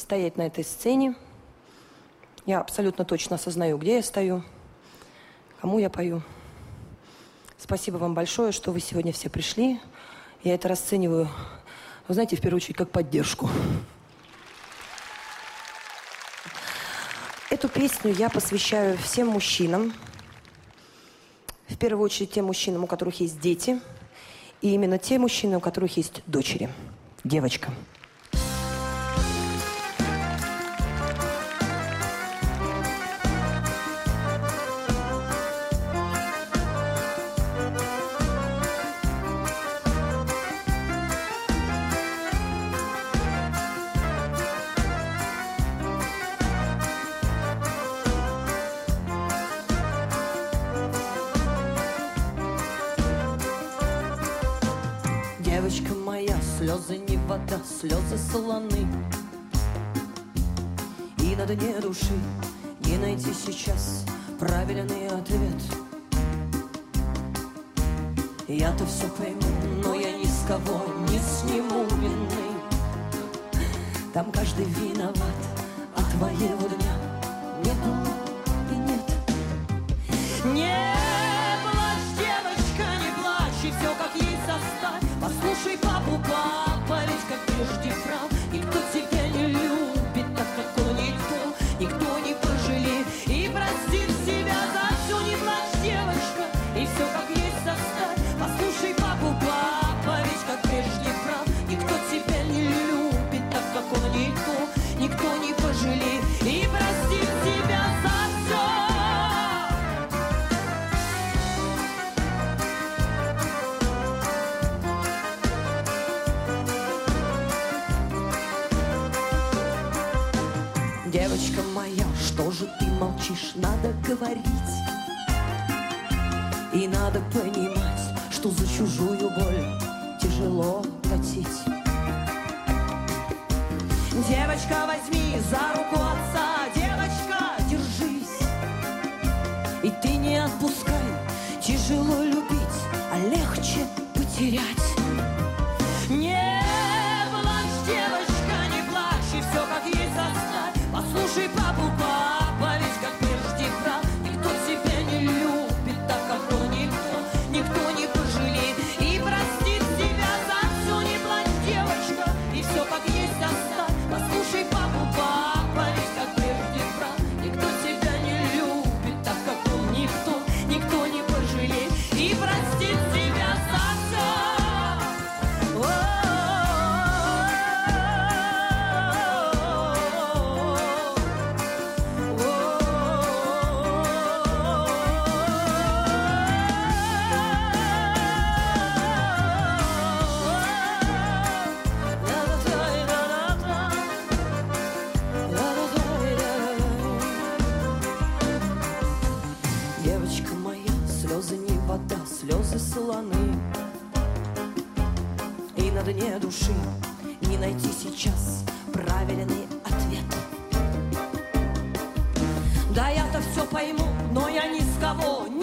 стоять на этой сцене. Я абсолютно точно осознаю, где я стою, кому я пою. Спасибо вам большое, что вы сегодня все пришли. Я это расцениваю, вы знаете, в первую очередь, как поддержку. Эту песню я посвящаю всем мужчинам. В первую очередь тем мужчинам, у которых есть дети. И именно те мужчины, у которых есть дочери. Девочка. Девочка моя, слезы не вода, слезы солоны. И на дне души не найти сейчас правильный ответ. Я-то все пойму, но я ни с кого не сниму вины. Там каждый виноват, а твоего дня не было и нет. Не плачь, девочка, не плачь, и все как есть оставь. Послушай папу, папа, ведь как прежде прав. Никто тебя не любит, так как он никто не пожалеет и простит себя за все. Не плачь, девочка, и все как есть оставь. Послушай папу, папа, ведь как прежде прав. Никто тебя не любит, так как он никто не пожалеет и простит себя за все. Девочка моя, что же ты молчишь? Надо говорить. И надо понимать, что за чужую боль тяжело платить. Девочка, возьми за руку отца. Девочка, держись. И ты не отпускай. Тяжело любить, а легче потерять. Не плачь, девочка, не плачь, и все как есть оставь. Послушай папу, папа, ведь как прежде прав. Никто тебя не любит, так как он никто не пожалеет и простит тебя за все. Не плачь, девочка, и все как есть оставь. Послушай папу, папа, ведь как прежде прав. Никто тебя не любит, так как он никто не пожалеет и простит тебя за все. Девочка моя, слезы не вода, слезы солоны. И на дне души не найти сейчас правильный ответ. Да я-то все пойму, но я ни с кого